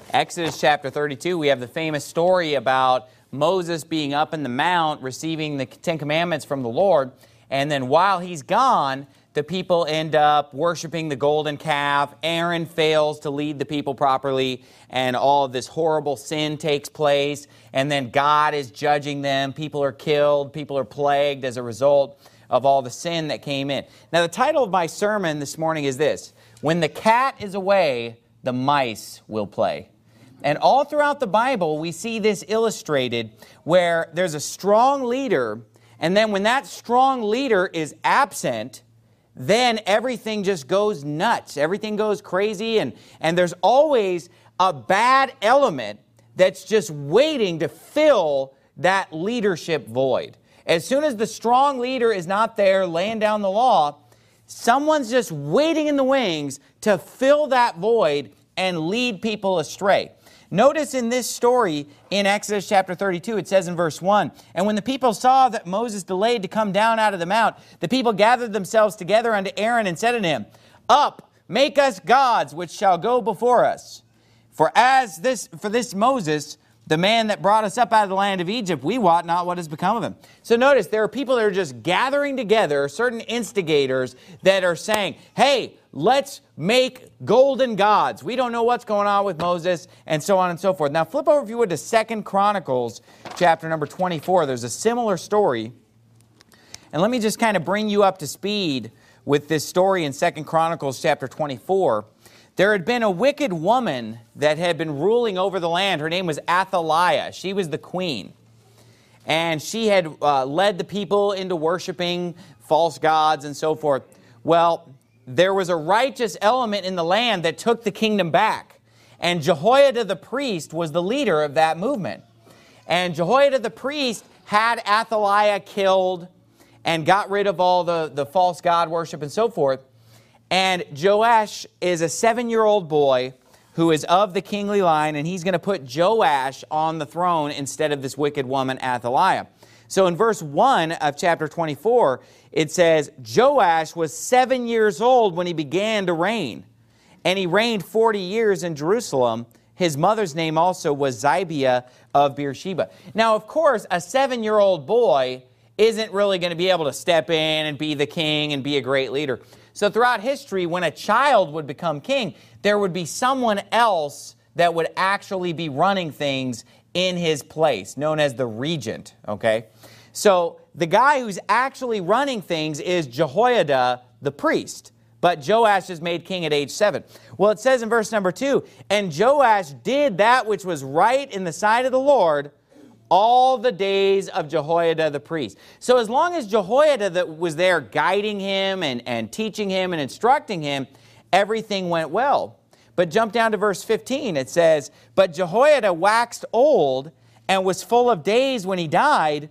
Exodus chapter 32, we have the famous story about Moses being up in the mount, receiving the Ten Commandments from the Lord, and then while he's gone, the people end up worshiping the golden calf. Aaron fails to lead the people properly, and all of this horrible sin takes place, and then God is judging them. People are killed, people are plagued as a result of all the sin that came in. Now, the title of my sermon this morning is this: When the cat is away, the mice will play. And all throughout the Bible, we see this illustrated where there's a strong leader, and then when that strong leader is absent, then everything just goes nuts. Everything goes crazy, and there's always a bad element that's just waiting to fill that leadership void. As soon as the strong leader is not there laying down the law, someone's just waiting in the wings to fill that void and lead people astray. Notice in this story in Exodus chapter 32, it says in verse 1, "And when the people saw that Moses delayed to come down out of the mount, the people gathered themselves together unto Aaron and said unto him, Up, make us gods which shall go before us. For this Moses, the man that brought us up out of the land of Egypt, we wot not what has become of him." So notice there are people that are just gathering together, certain instigators that are saying, hey, let's make golden gods. We don't know what's going on with Moses, and so on and so forth. Now flip over, if you would, to 2 Chronicles chapter number 24. There's a similar story. And let me just kind of bring you up to speed with this story in 2 Chronicles chapter 24. There had been a wicked woman that had been ruling over the land. Her name was Athaliah. She was the queen. And she had led the people into worshiping false gods and so forth. Well, there was a righteous element in the land that took the kingdom back. And Jehoiada the priest was the leader of that movement. And Jehoiada the priest had Athaliah killed and got rid of all the false god worship and so forth. And Joash is a 7-year-old boy who is of the kingly line, and he's going to put Joash on the throne instead of this wicked woman, Athaliah. So in verse 1 of chapter 24, it says, Joash was 7 years old when he began to reign, and he reigned 40 years in Jerusalem. His mother's name also was Zibiah of Beersheba. Now, of course, a 7-year-old boy isn't really going to be able to step in and be the king and be a great leader. So throughout history, when a child would become king, there would be someone else that would actually be running things in his place, known as the regent, okay? So the guy who's actually running things is Jehoiada the priest, but Joash is made king at age 7. Well, it says in verse number 2, "And Joash did that which was right in the sight of the Lord all the days of Jehoiada the priest." So as long as Jehoiada was there guiding him and teaching him and instructing him, everything went well. But jump down to verse 15. It says, "But Jehoiada waxed old and was full of days when he died.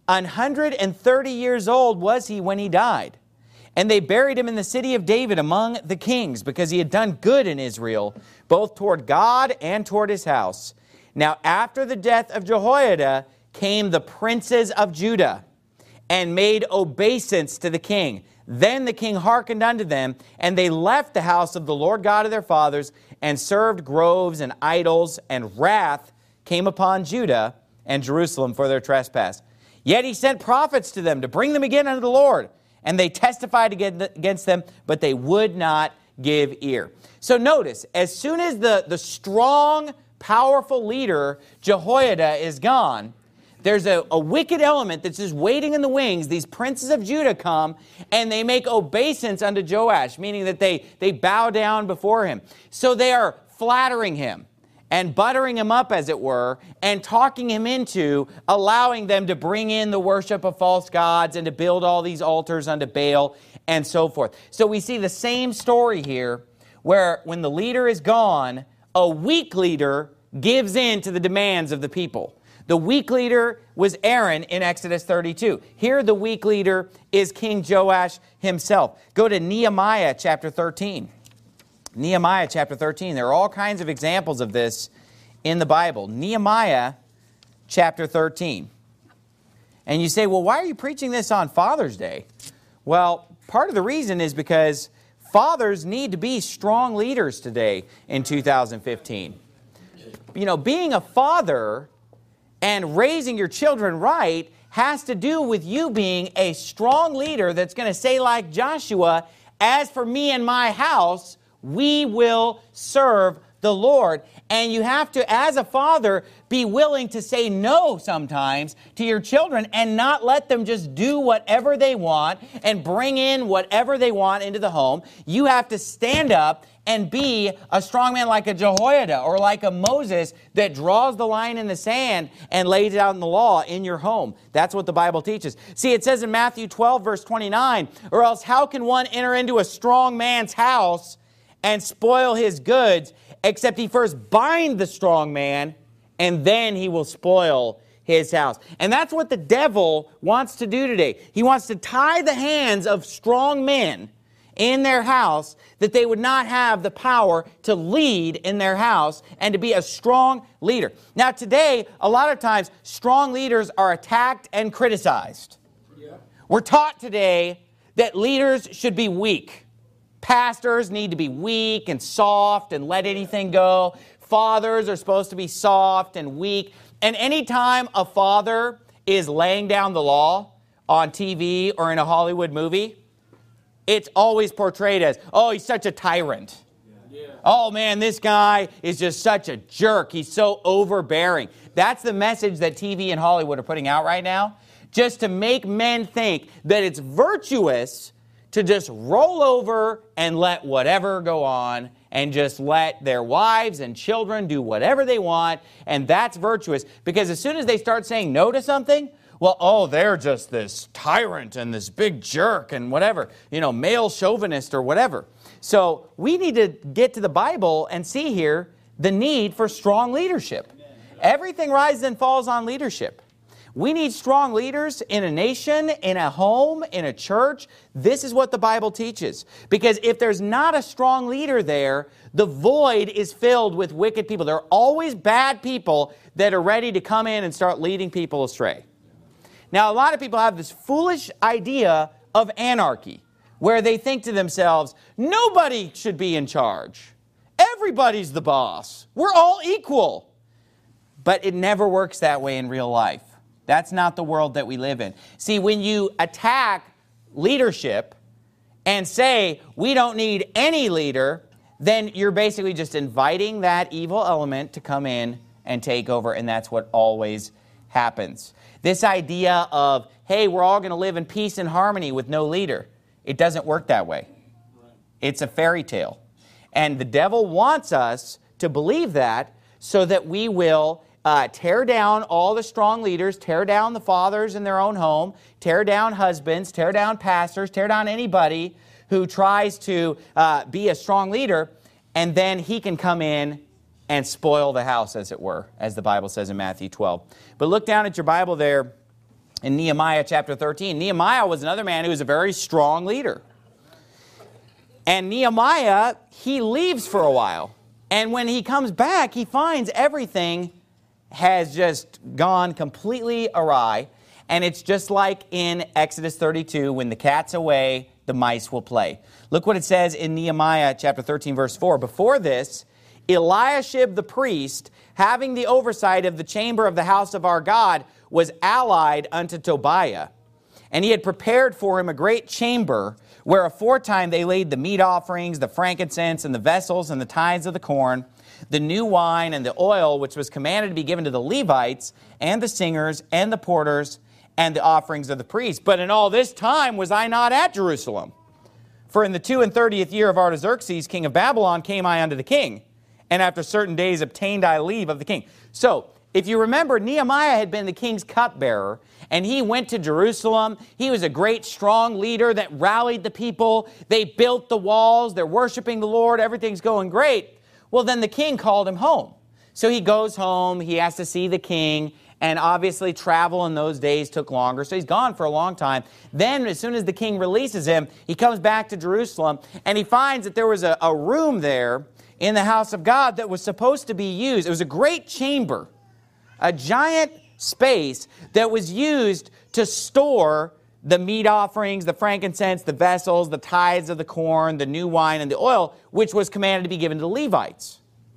130 years old was he when he died. And they buried him in the city of David among the kings, because he had done good in Israel, both toward God and toward his house. Now after the death of Jehoiada came the princes of Judah, and made obeisance to the king. Then the king hearkened unto them, and they left the house of the Lord God of their fathers, and served groves and idols, and wrath came upon Judah and Jerusalem for their trespass. Yet he sent prophets to them to bring them again unto the Lord, and they testified against them, but they would not give ear." So notice, as soon as the strong, powerful leader, Jehoiada, is gone, there's a wicked element that's just waiting in the wings. These princes of Judah come, and they make obeisance unto Joash, meaning that they bow down before him. So they are flattering him and buttering him up, as it were, and talking him into allowing them to bring in the worship of false gods and to build all these altars unto Baal and so forth. So we see the same story here, where when the leader is gone, a weak leader gives in to the demands of the people. The weak leader was Aaron in Exodus 32. Here the weak leader is King Joash himself. Go to Nehemiah chapter 13. Nehemiah chapter 13. There are all kinds of examples of this in the Bible. Nehemiah chapter 13. And you say, well, why are you preaching this on Father's Day? Well, part of the reason is because fathers need to be strong leaders today in 2015. being a father and raising your children right has to do with you being a strong leader that's going to say like Joshua, as for me and my house, we will serve the Lord. And you have to, as a father, be willing to say no sometimes to your children and not let them just do whatever they want and bring in whatever they want into the home. You have to stand up and be a strong man like a Jehoiada or like a Moses that draws the line in the sand and lays it out in the law in your home. That's what the Bible teaches. See, it says in Matthew 12, verse 29, or else how can one enter into a strong man's house and spoil his goods, except he first bind the strong man, and then he will spoil his house. And that's what the devil wants to do today. He wants to tie the hands of strong men in their house that they would not have the power to lead in their house and to be a strong leader. Now today, a lot of times, strong leaders are attacked and criticized. Yeah. We're taught today that leaders should be weak. Pastors need to be weak and soft and let anything go. Fathers are supposed to be soft and weak. And anytime a father is laying down the law on TV or in a Hollywood movie, it's always portrayed as, oh, he's such a tyrant. Yeah. Oh, man, this guy is just such a jerk. He's so overbearing. That's the message that TV and Hollywood are putting out right now, just to make men think that it's virtuous to just roll over and let whatever go on and just let their wives and children do whatever they want, and that's virtuous. Because as soon as they start saying no to something, well, oh, they're just this tyrant and this big jerk and whatever, male chauvinist or whatever. So we need to get to the Bible and see here the need for strong leadership. Everything rises and falls on leadership. We need strong leaders in a nation, in a home, in a church. This is what the Bible teaches. Because if there's not a strong leader there, the void is filled with wicked people. There are always bad people that are ready to come in and start leading people astray. Now, a lot of people have this foolish idea of anarchy, where they think to themselves, nobody should be in charge. Everybody's the boss. We're all equal. But it never works that way in real life. That's not the world that we live in. See, when you attack leadership and say, we don't need any leader, then you're basically just inviting that evil element to come in and take over, and that's what always happens. This idea of, hey, we're all going to live in peace and harmony with no leader, it doesn't work that way. It's a fairy tale. And the devil wants us to believe that so that we will tear down all the strong leaders, tear down the fathers in their own home, tear down husbands, tear down pastors, tear down anybody who tries to be a strong leader, and then he can come in and spoil the house, as it were, as the Bible says in Matthew 12. But look down at your Bible there in Nehemiah chapter 13. Nehemiah was another man who was a very strong leader. And Nehemiah, he leaves for a while. And when he comes back, he finds everything has just gone completely awry. And it's just like in Exodus 32, when the cat's away, the mice will play. Look what it says in Nehemiah chapter 13, verse 4. Before this, Eliashib the priest, having the oversight of the chamber of the house of our God, was allied unto Tobiah. And he had prepared for him a great chamber, where aforetime they laid the meat offerings, the frankincense, and the vessels, and the tithes of the corn, the new wine, and the oil, which was commanded to be given to the Levites, and the singers, and the porters, and the offerings of the priests. But in all this time was I not at Jerusalem. For in the 32nd year of Artaxerxes, king of Babylon, came I unto the king, and after certain days obtained I leave of the king. So, if you remember, Nehemiah had been the king's cupbearer, and he went to Jerusalem. He was a great, strong leader that rallied the people. They built the walls. They're worshiping the Lord. Everything's going great. Well, then the king called him home. So he goes home. He has to see the king. And obviously, travel in those days took longer. So he's gone for a long time. Then, as soon as the king releases him, he comes back to Jerusalem. And he finds that there was a room there in the house of God that was supposed to be used. It was a great chamber. A giant space that was used to store the meat offerings, the frankincense, the vessels, the tithes of the corn, the new wine, and the oil, which was commanded to be given to the Levites.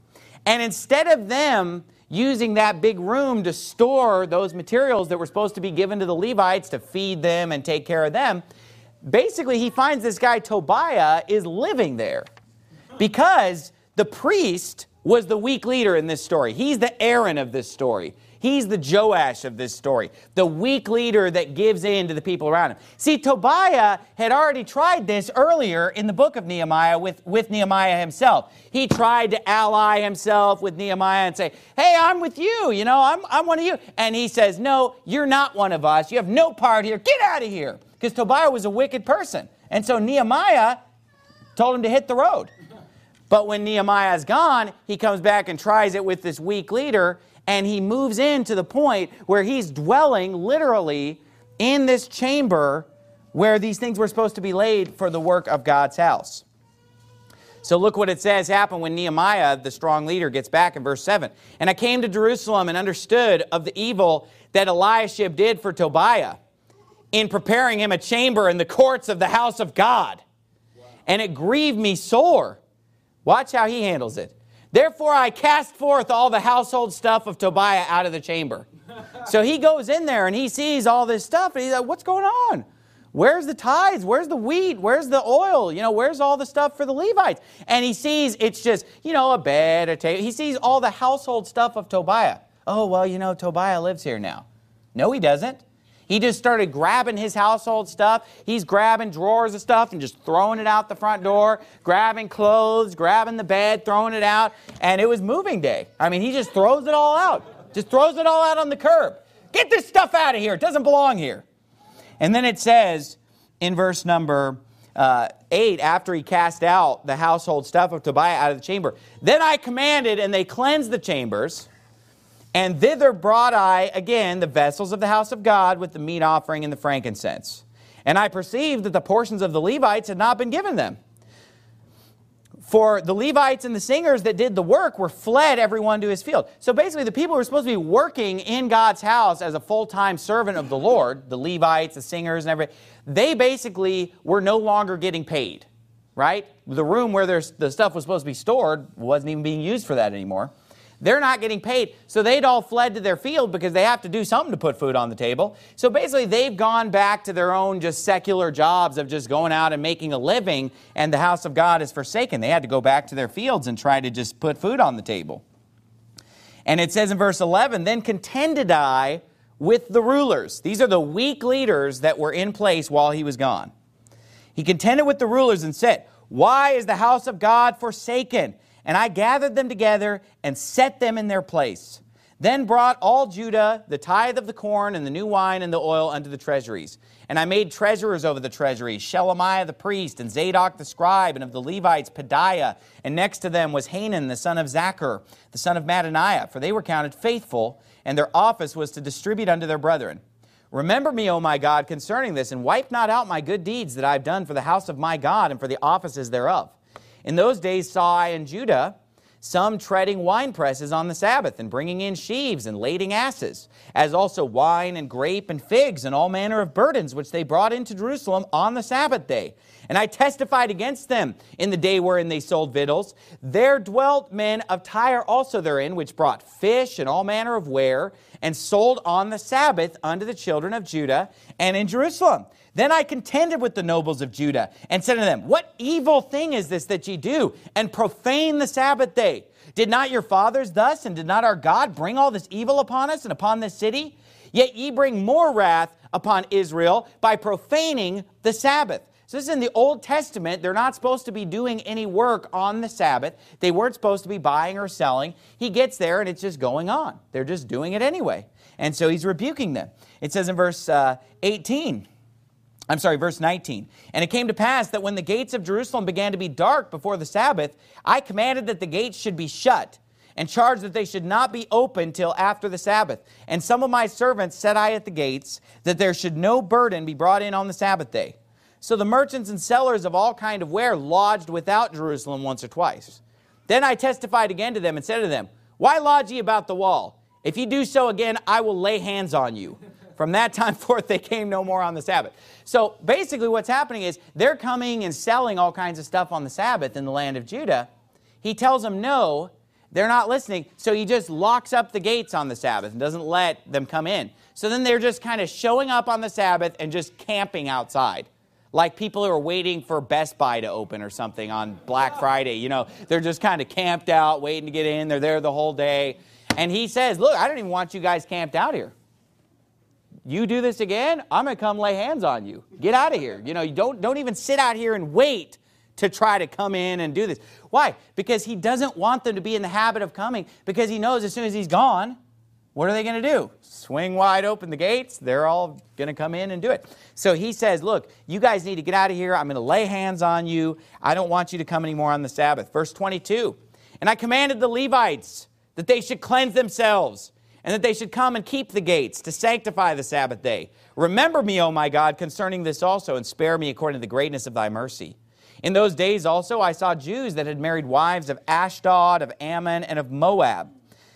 And instead of them using that big room to store those materials that were supposed to be given to the Levites to feed them and take care of them, basically he finds this guy Tobiah is living there. Because the priest was the weak leader in this story. He's the Aaron of this story. He's the Joash of this story. The weak leader that gives in to the people around him. See, Tobiah had already tried this earlier in the book of Nehemiah with Nehemiah himself. He tried to ally himself with Nehemiah and say, hey, I'm with you, you know, I'm one of you. And he says, no, you're not one of us. You have no part here. Get out of here. Because Tobiah was a wicked person. And so Nehemiah told him to hit the road. But when Nehemiah's gone, he comes back and tries it with this weak leader, and he moves in to the point where he's dwelling literally in this chamber where these things were supposed to be laid for the work of God's house. So look what it says happened when Nehemiah, the strong leader, gets back in verse 7. And I came to Jerusalem and understood of the evil that Eliashib did for Tobiah in preparing him a chamber in the courts of the house of God. And it grieved me sore. Watch how he handles it. Therefore I cast forth all the household stuff of Tobiah out of the chamber. So he goes in there and he sees all this stuff and he's like, what's going on? Where's the tithes? Where's the wheat? Where's the oil? You know, where's all the stuff for the Levites? And he sees it's just, you know, a bed, a table. He sees all the household stuff of Tobiah. Oh, well, you know, Tobiah lives here now. No, he doesn't. He just started grabbing his household stuff. He's grabbing drawers of stuff and just throwing it out the front door, grabbing clothes, grabbing the bed, throwing it out. And it was moving day. I mean, he just throws it all out. Just throws it all out on the curb. Get this stuff out of here. It doesn't belong here. And then it says in verse number 8, after he cast out the household stuff of Tobiah out of the chamber, then I commanded, and they cleansed the chambers. And thither brought I again the vessels of the house of God with the meat offering and the frankincense. And I perceived that the portions of the Levites had not been given them. For the Levites and the singers that did the work were fled everyone to his field. So basically the people who were supposed to be working in God's house as a full-time servant of the Lord, the Levites, the singers and everything, they basically were no longer getting paid, right? The room where the stuff was supposed to be stored wasn't even being used for that anymore. They're not getting paid, so they'd all fled to their field because they have to do something to put food on the table. So basically, they've gone back to their own just secular jobs of just going out and making a living, and the house of God is forsaken. They had to go back to their fields and try to just put food on the table. And it says in verse 11, then contended I with the rulers. These are the weak leaders that were in place while he was gone. He contended with the rulers and said, why is the house of God forsaken? And I gathered them together and set them in their place. Then brought all Judah the tithe of the corn and the new wine and the oil unto the treasuries. And I made treasurers over the treasuries, Shelemiah the priest, and Zadok the scribe, and of the Levites, Pedaiah. And next to them was Hanan the son of Zachar, the son of Mattaniah, for they were counted faithful, and their office was to distribute unto their brethren. Remember me, O my God, concerning this, and wipe not out my good deeds that I have done for the house of my God and for the offices thereof. In those days saw I in Judah some treading wine presses on the Sabbath, and bringing in sheaves and lading asses, as also wine and grape and figs and all manner of burdens, which they brought into Jerusalem on the Sabbath day. And I testified against them in the day wherein they sold victuals. There dwelt men of Tyre also therein, which brought fish and all manner of ware, and sold on the Sabbath unto the children of Judah and in Jerusalem. Then I contended with the nobles of Judah, and said unto them, what evil thing is this that ye do, and profane the Sabbath day? Did not your fathers thus, and did not our God bring all this evil upon us and upon this city? Yet ye bring more wrath upon Israel by profaning the Sabbath. So this is in the Old Testament. They're not supposed to be doing any work on the Sabbath. They weren't supposed to be buying or selling. He gets there and it's just going on. They're just doing it anyway. And so he's rebuking them. It says in verse 19, and it came to pass that when the gates of Jerusalem began to be dark before the Sabbath, I commanded that the gates should be shut, and charged that they should not be opened till after the Sabbath. And some of my servants set I at the gates, that there should no burden be brought in on the Sabbath day. So the merchants and sellers of all kind of ware lodged without Jerusalem once or twice. Then I testified again to them and said to them, why lodge ye about the wall? If ye do so again, I will lay hands on you. From that time forth, they came no more on the Sabbath. So basically what's happening is they're coming and selling all kinds of stuff on the Sabbath in the land of Judah. He tells them no, They're not listening, so he just locks up the gates on the Sabbath and doesn't let them come in. So then they're just kind of showing up on the Sabbath and just camping outside. Like people who are waiting for Best Buy to open or something on Black Friday. You know, they're just kind of camped out, waiting to get in. They're there the whole day. And he says, look, I don't even want you guys camped out here. You do this again, I'm going to come lay hands on you. Get out of here. You know, you don't even sit out here and wait to try to come in and do this. Why? Because he doesn't want them to be in the habit of coming, because he knows as soon as he's gone, what are they going to do? Swing wide open the gates. They're all going to come in and do it. So he says, look, you guys need to get out of here. I'm going to lay hands on you. I don't want you to come anymore on the Sabbath. Verse 22, and I commanded the Levites that they should cleanse themselves, and that they should come and keep the gates to sanctify the Sabbath day. Remember me, O my God, concerning this also, and spare me according to the greatness of thy mercy. In those days also I saw Jews that had married wives of Ashdod, of Ammon, and of Moab.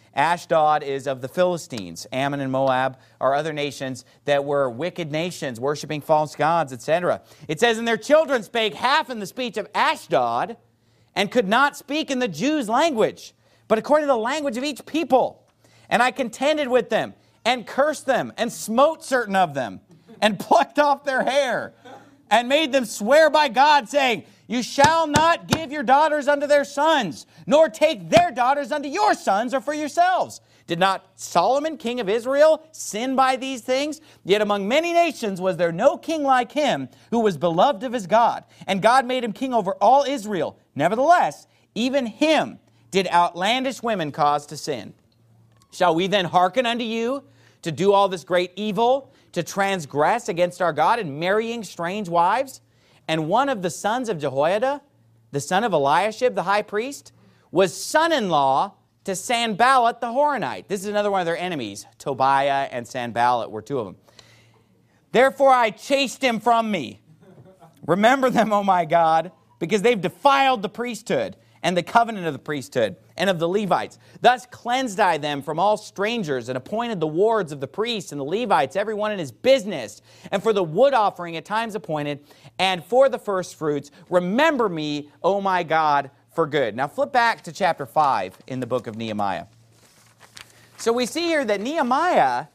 Ashdod is of the Philistines. Ammon and Moab are other nations that were wicked nations, worshiping false gods, etc. It says, and their children spake half in the speech of Ashdod, and could not speak in the Jews' language, but according to the language of each people. And I contended with them, and cursed them, and smote certain of them, and plucked off their hair, and made them swear by God, saying, you shall not give your daughters unto their sons, nor take their daughters unto your sons or for yourselves. Did not Solomon, king of Israel, sin by these things? Yet among many nations was there no king like him, who was beloved of his God. And God made him king over all Israel. Nevertheless, even him did outlandish women cause to sin. Shall we then hearken unto you to do all this great evil, to transgress against our God in marrying strange wives? And one of the sons of Jehoiada, the son of Eliashib, the high priest, was son-in-law to Sanballat the Horonite. This is another one of their enemies. Tobiah and Sanballat were two of them. Therefore I chased him from me. Remember them, O my God, because they've defiled the priesthood and the covenant of the priesthood and of the Levites. Thus cleansed I them from all strangers, and appointed the wards of the priests and the Levites, every one in his business, and for the wood offering at times appointed, and for the first fruits. Remember me, O my God, for good. Now flip back to chapter 5 in the book of Nehemiah. So we see here that Nehemiah,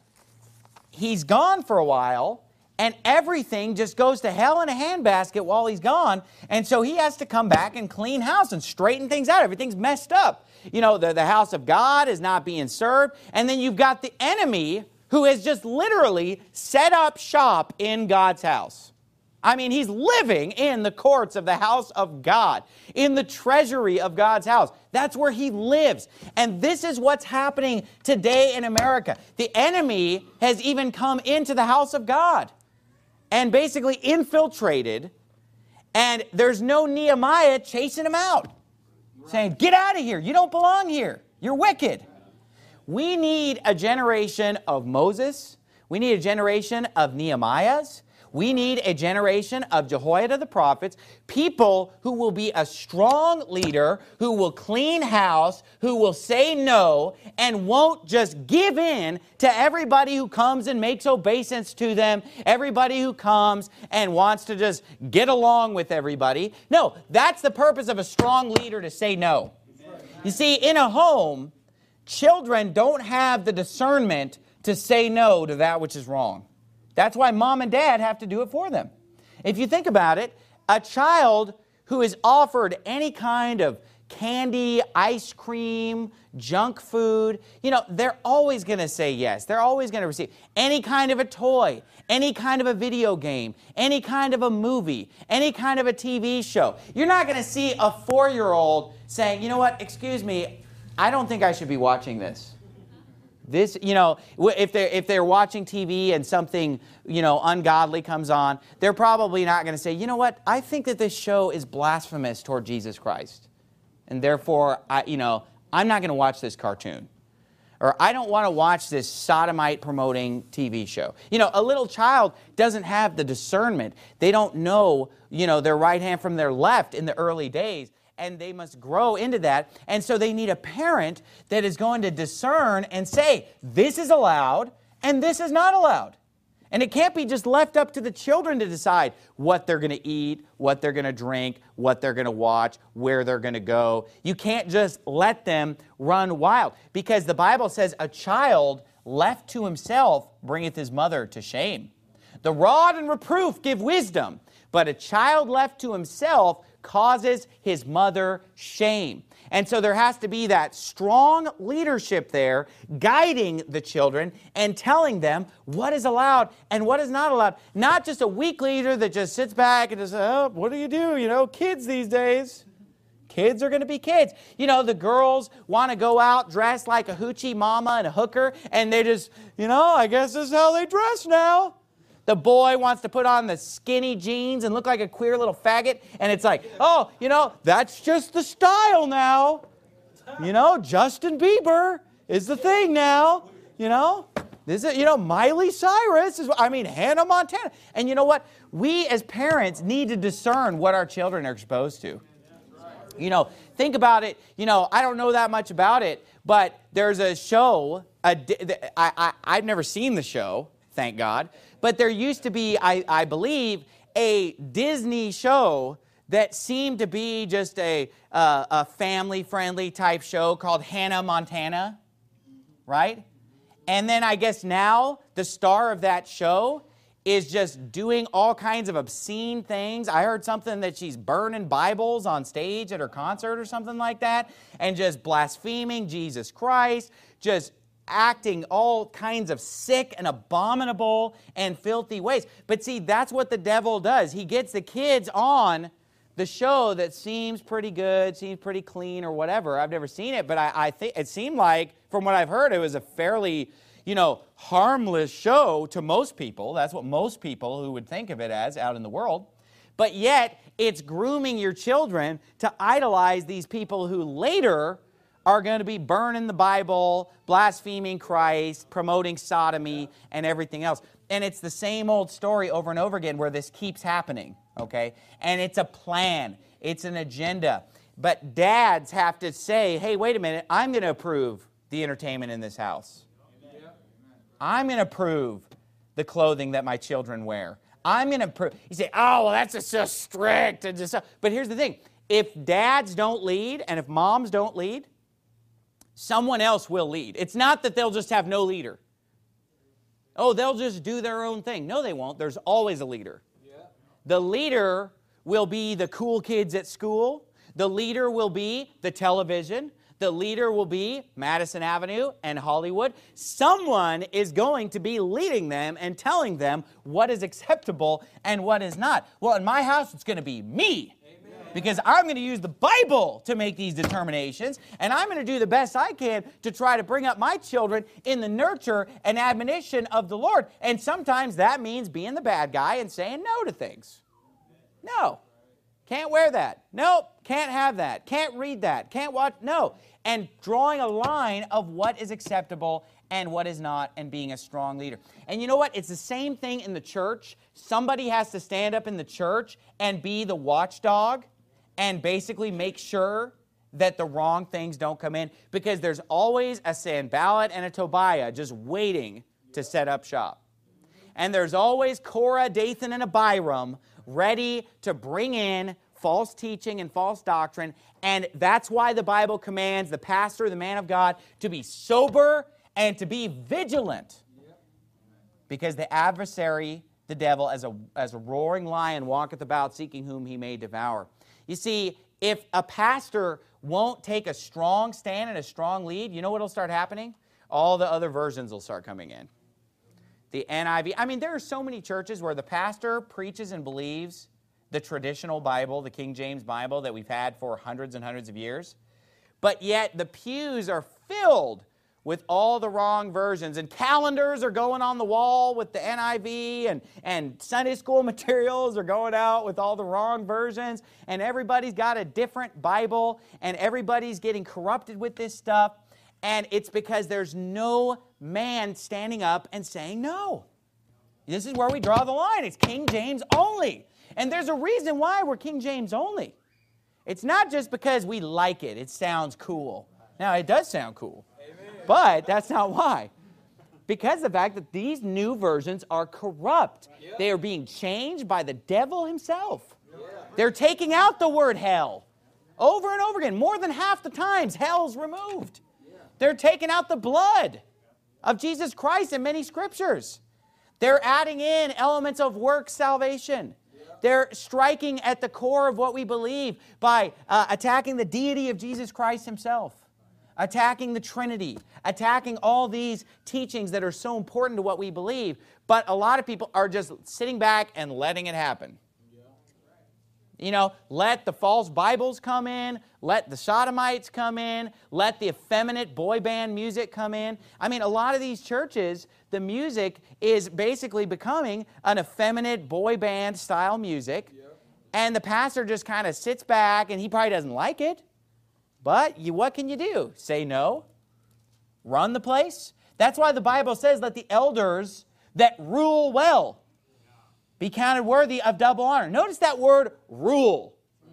he's gone for a while, and everything just goes to hell in a handbasket while he's gone. And so he has to come back and clean house and straighten things out. Everything's messed up. You know, the house of God is not being served. And then you've got the enemy who has just literally set up shop in God's house. I mean, he's living in the courts of the house of God, in the treasury of God's house. That's where he lives. And this is what's happening today in America. The enemy has even come into the house of God and basically infiltrated, and there's no Nehemiah chasing him out, saying, get out of here, you don't belong here, you're wicked. We need a generation of Moses, we need a generation of Nehemiahs, we need a generation of Jehoiada the prophets, people who will be a strong leader, who will clean house, who will say no, and won't just give in to everybody who comes and makes obeisance to them, everybody who comes and wants to just get along with everybody. No, that's the purpose of a strong leader, to say no. You see, in a home, children don't have the discernment to say no to that which is wrong. That's why mom and dad have to do it for them. If you think about it, a child who is offered any kind of candy, ice cream, junk food, you know, they're always going to say yes. They're always going to receive any kind of a toy, any kind of a video game, any kind of a movie, any kind of a TV show. You're not going to see a 4-year-old saying, you know what, excuse me, I don't think I should be watching this. This, you know, if they're watching TV and something, you know, ungodly comes on, they're probably not going to say, you know what, I think that this show is blasphemous toward Jesus Christ. And therefore, I'm not going to watch this cartoon. Or I don't want to watch this sodomite promoting TV show. You know, a little child doesn't have the discernment. They don't know, you know, their right hand from their left in the early days. And they must grow into that. And so they need a parent that is going to discern and say, this is allowed and this is not allowed. And it can't be just left up to the children to decide what they're going to eat, what they're going to drink, what they're going to watch, where they're going to go. You can't just let them run wild, because the Bible says a child left to himself bringeth his mother to shame. The rod and reproof give wisdom, but a child left to himself causes his mother shame. And so there has to be that strong leadership there guiding the children and telling them what is allowed and what is not allowed. Not just a weak leader that just sits back and just, oh, what do? You know, kids these days. Kids are going to be kids. You know, the girls want to go out dressed like a hoochie mama and a hooker, and they just, I guess this is how they dress now. The boy wants to put on the skinny jeans and look like a queer little faggot. And it's like, oh, that's just the style now. Justin Bieber is the thing now. This is, Miley Cyrus is, Hannah Montana. And you know what? We as parents need to discern what our children are exposed to. Think about it. I don't know that much about it, but there's a show. I've never seen the show, thank God. But there used to be, I believe, a Disney show that seemed to be just a family-friendly type show called Hannah Montana, right? And then I guess now the star of that show is just doing all kinds of obscene things. I heard something that she's burning Bibles on stage at her concert or something like that, and just blaspheming Jesus Christ, just acting all kinds of sick and abominable and filthy ways. But see, that's what the devil does. He gets the kids on the show that seems pretty good, seems pretty clean or whatever. I've never seen it, but I think it seemed like, from what I've heard, it was a fairly, harmless show to most people. That's what most people who would think of it as out in the world. But yet, it's grooming your children to idolize these people who later are going to be burning the Bible, blaspheming Christ, promoting sodomy, and everything else. And it's the same old story over and over again where this keeps happening, okay? And it's a plan. It's an agenda. But dads have to say, hey, wait a minute, I'm going to approve the entertainment in this house. I'm going to approve the clothing that my children wear. I'm going to approve. You say, oh, well, that's just so strict. And just so. But here's the thing. If dads don't lead and if moms don't lead, someone else will lead. It's not that they'll just have no leader. Oh, they'll just do their own thing. No, they won't. There's always a leader. Yeah. The leader will be the cool kids at school. The leader will be the television. The leader will be Madison Avenue and Hollywood. Someone is going to be leading them and telling them what is acceptable and what is not. Well, in my house, it's going to be me. Because I'm going to use the Bible to make these determinations, and I'm going to do the best I can to try to bring up my children in the nurture and admonition of the Lord. And sometimes that means being the bad guy and saying no to things. No. Can't wear that. Nope. Can't have that. Can't read that. Can't watch. No. And drawing a line of what is acceptable and what is not, and being a strong leader. And you know what? It's the same thing in the church. Somebody has to stand up in the church and be the watchdog and basically make sure that the wrong things don't come in, because there's always a Sanballat and a Tobiah just waiting to set up shop. And there's always Korah, Dathan, and Abiram ready to bring in false teaching and false doctrine. And that's why the Bible commands the pastor, the man of God, to be sober and to be vigilant. Because the adversary, the devil, as a roaring lion, walketh about seeking whom he may devour. You see, if a pastor won't take a strong stand and a strong lead, you know what will start happening? All the other versions will start coming in. The NIV. There are so many churches where the pastor preaches and believes the traditional Bible, the King James Bible that we've had for hundreds and hundreds of years, but yet the pews are filled with all the wrong versions, and calendars are going on the wall with the NIV, and Sunday school materials are going out with all the wrong versions, and everybody's got a different Bible, and everybody's getting corrupted with this stuff, and it's because there's no man standing up and saying no. This is where we draw the line. It's King James only. And there's a reason why we're King James only. It's not just because we like it. It sounds cool. Now, it does sound cool. But that's not why. Because of the fact that these new versions are corrupt. Yeah. They are being changed by the devil himself. Yeah. They're taking out the word hell over and over again. More than half the times, hell's removed. Yeah. They're taking out the blood of Jesus Christ in many scriptures. They're adding in elements of work salvation. Yeah. They're striking at the core of what we believe by attacking the deity of Jesus Christ himself. Attacking the Trinity, attacking all these teachings that are so important to what we believe. But a lot of people are just sitting back and letting it happen. You know, let the false Bibles come in, let the sodomites come in, let the effeminate boy band music come in. I mean, a lot of these churches, the music is basically becoming an effeminate boy band style music. And the pastor just kind of sits back, and he probably doesn't like it. But what can you do? Say no? Run the place? That's why the Bible says, let the elders that rule well be counted worthy of double honor. Notice that word, rule.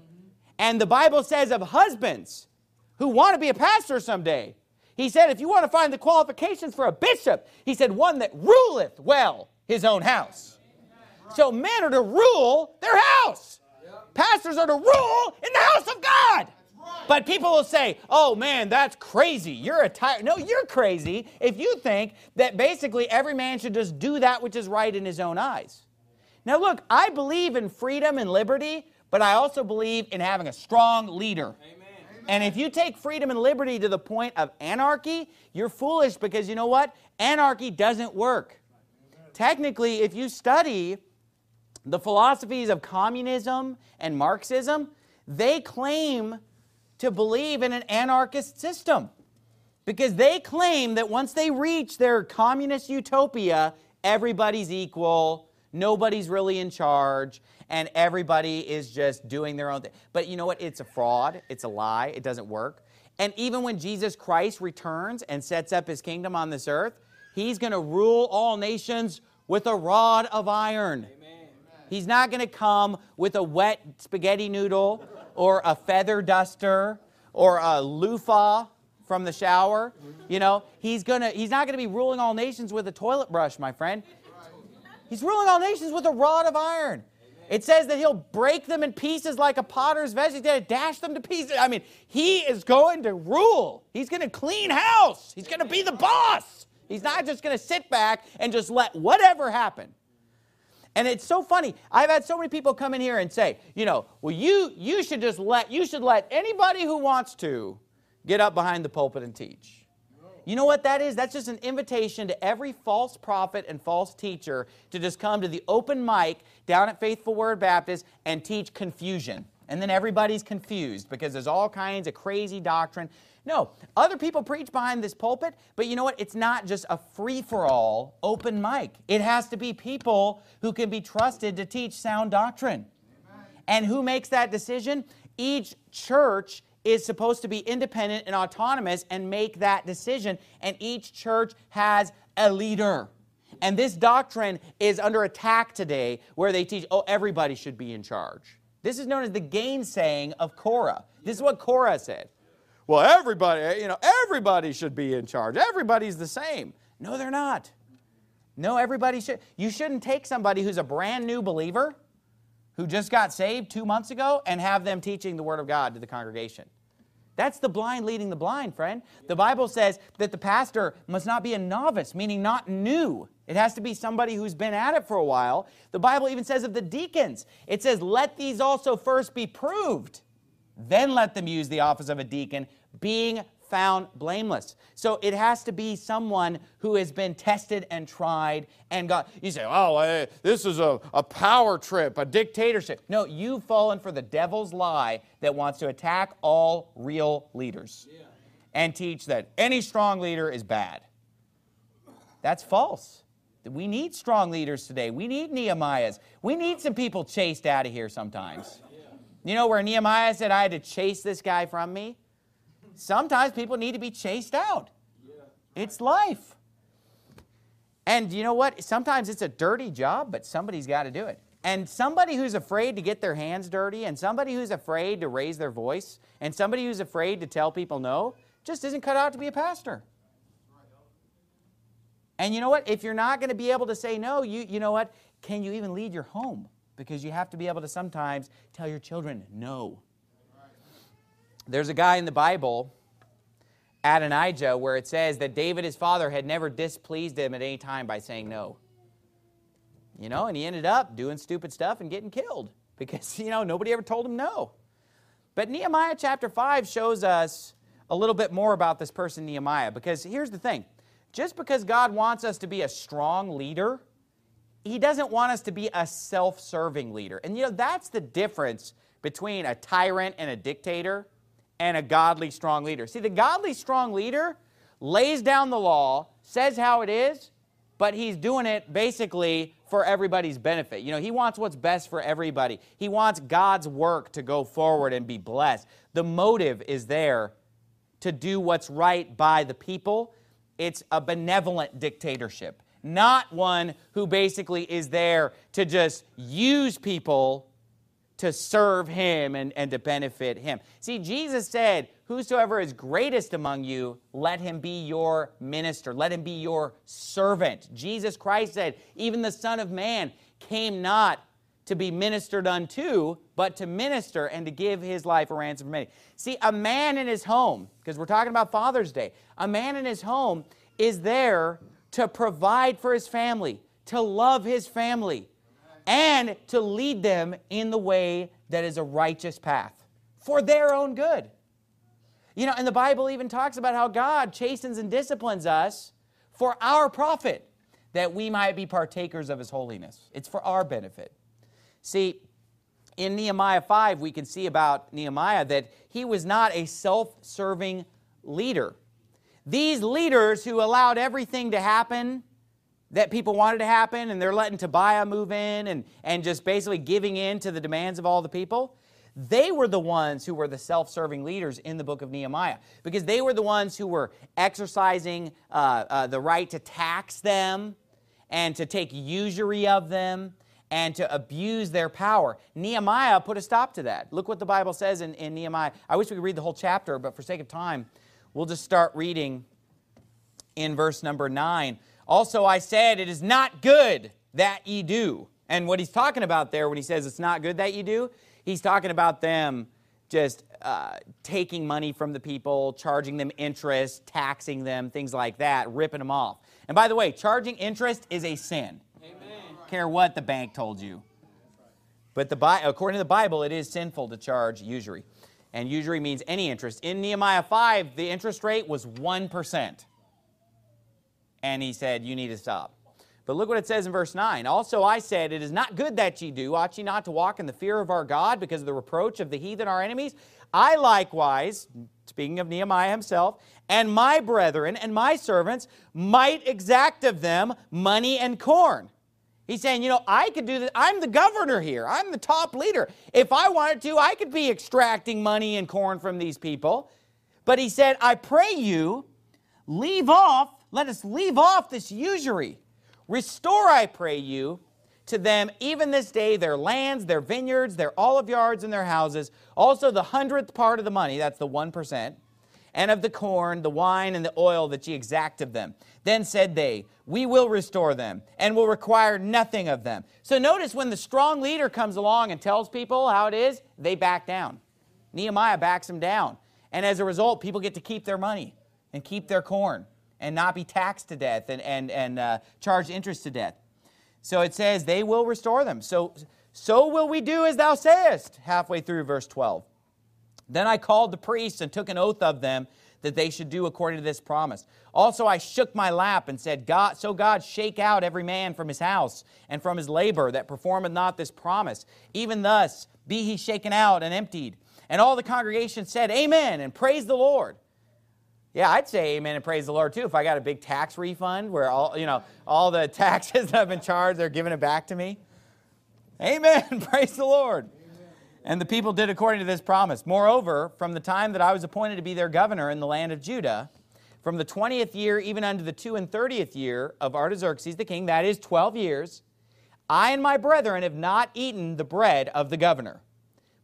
And the Bible says of husbands who want to be a pastor someday, he said, if you want to find the qualifications for a bishop, he said, one that ruleth well his own house. So men are to rule their house. Pastors are to rule in the house of God. But people will say, oh man, that's crazy. You're a tyrant. No, you're crazy if you think that basically every man should just do that which is right in his own eyes. Now look, I believe in freedom and liberty, but I also believe in having a strong leader. Amen. And if you take freedom and liberty to the point of anarchy, you're foolish, because you know what? Anarchy doesn't work. Technically, if you study the philosophies of communism and Marxism, they claim to believe in an anarchist system, because they claim that once they reach their communist utopia, everybody's equal, nobody's really in charge, and everybody is just doing their own thing. But you know what? It's a fraud. It's a lie. It doesn't work. And even when Jesus Christ returns and sets up his kingdom on this earth, he's going to rule all nations with a rod of iron. Amen. He's not going to come with a wet spaghetti noodle or a feather duster or a loofah from the shower. You know, he's not going to be ruling all nations with a toilet brush, my friend. He's ruling all nations with a rod of iron. It says that he'll break them in pieces like a potter's vessel. He's going to dash them to pieces. I mean, he is going to rule. He's going to clean house. He's going to be the boss. He's not just going to sit back and just let whatever happen. And it's so funny. I've had so many people come in here and say, you know, well, you should let anybody who wants to get up behind the pulpit and teach. You know what that is? That's just an invitation to every false prophet and false teacher to just come to the open mic down at Faithful Word Baptist and teach confusion. And then everybody's confused because there's all kinds of crazy doctrine. No, other people preach behind this pulpit, but you know what? It's not just a free-for-all open mic. It has to be people who can be trusted to teach sound doctrine. Amen. And who makes that decision? Each church is supposed to be independent and autonomous and make that decision, and each church has a leader. And this doctrine is under attack today, where they teach, oh, everybody should be in charge. This is known as the gainsaying of Korah. This is what Korah said. Well, everybody should be in charge. Everybody's the same. No, they're not. No, everybody should. You shouldn't take somebody who's a brand new believer, who just got saved 2 months ago, and have them teaching the Word of God to the congregation. That's the blind leading the blind, friend. The Bible says that the pastor must not be a novice, meaning not new. It has to be somebody who's been at it for a while. The Bible even says of the deacons, it says, let these also first be proved. Then let them use the office of a deacon, being found blameless. So it has to be someone who has been tested and tried and got. You say, oh, this is a power trip, a dictatorship. No, you've fallen for the devil's lie that wants to attack all real leaders and teach that any strong leader is bad. That's false. We need strong leaders today. We need Nehemiahs. We need some people chased out of here sometimes. You know where Nehemiah said, I had to chase this guy from me? Sometimes people need to be chased out. It's life. And you know what? Sometimes it's a dirty job, but somebody's got to do it. And somebody who's afraid to get their hands dirty, and somebody who's afraid to raise their voice, and somebody who's afraid to tell people no, just isn't cut out to be a pastor. And you know what? If you're not going to be able to say no, you know what? Can you even lead your home? Because you have to be able to sometimes tell your children no. There's a guy in the Bible, Adonijah, where it says that David, his father, had never displeased him at any time by saying no. You know, and he ended up doing stupid stuff and getting killed because, you know, nobody ever told him no. But Nehemiah chapter 5 shows us a little bit more about this person Nehemiah, because here's the thing. Just because God wants us to be a strong leader, He doesn't want us to be a self-serving leader. And, you know, that's the difference between a tyrant and a dictator and a godly, strong leader. See, the godly, strong leader lays down the law, says how it is, but he's doing it basically for everybody's benefit. You know, he wants what's best for everybody. He wants God's work to go forward and be blessed. The motive is there to do what's right by the people. It's a benevolent dictatorship, not one who basically is there to just use people to serve Him and to benefit Him. See, Jesus said, whosoever is greatest among you, let him be your minister. Let him be your servant. Jesus Christ said, even the Son of Man came not to be ministered unto, but to minister and to give His life a ransom for many. See, a man in his home, because we're talking about Father's Day, a man in his home is there to provide for his family, to love his family, and to lead them in the way that is a righteous path for their own good. You know, and the Bible even talks about how God chastens and disciplines us for our profit, that we might be partakers of His holiness. It's for our benefit. See, in Nehemiah 5, we can see about Nehemiah that he was not a self-serving leader. These leaders who allowed everything to happen that people wanted to happen, and they're letting Tobiah move in and just basically giving in to the demands of all the people, they were the ones who were the self-serving leaders in the book of Nehemiah, because they were the ones who were exercising the right to tax them and to take usury of them and to abuse their power. Nehemiah put a stop to that. Look what the Bible says in Nehemiah. I wish we could read the whole chapter, but for sake of time, we'll just start reading in verse number 9. Also I said, it is not good that ye do. And what he's talking about there when he says it's not good that ye do, he's talking about them just taking money from the people, charging them interest, taxing them, things like that, ripping them off. And by the way, charging interest is a sin. Amen. Care what the bank told you. But according to the Bible, it is sinful to charge usury. And usury means any interest. In Nehemiah 5, the interest rate was 1%. And he said, you need to stop. But look what it says in verse 9. Also I said, it is not good that ye do. Ought ye not to walk in the fear of our God because of the reproach of the heathen our enemies? I likewise, speaking of Nehemiah himself, and my brethren and my servants might exact of them money and corn. He's saying, you know, I could do this. I'm the governor here. I'm the top leader. If I wanted to, I could be extracting money and corn from these people. But he said, I pray you, let us leave off this usury. Restore, I pray you, to them even this day their lands, their vineyards, their olive yards, and their houses, also the 100th part of the money, that's the 1%, and of the corn, the wine, and the oil that ye exact of them. Then said they, we will restore them, and will require nothing of them. So notice when the strong leader comes along and tells people how it is, they back down. Nehemiah backs them down. And as a result, people get to keep their money and keep their corn and not be taxed to death and charged interest to death. So it says, they will restore them. So will we do as thou sayest, halfway through verse 12. Then I called the priests and took an oath of them that they should do according to this promise. Also I shook my lap and said, God shake out every man from his house and from his labor that performeth not this promise. Even thus be he shaken out and emptied. And all the congregation said, Amen, and praise the Lord. Yeah, I'd say amen and praise the Lord too if I got a big tax refund where all the taxes that have been charged, they're giving it back to me. Amen, praise the Lord. Amen. And the people did according to this promise. Moreover, from the time that I was appointed to be their governor in the land of Judah, from the 20th year even unto the 32nd year of Artaxerxes the king, that is 12 years, I and my brethren have not eaten the bread of the governor,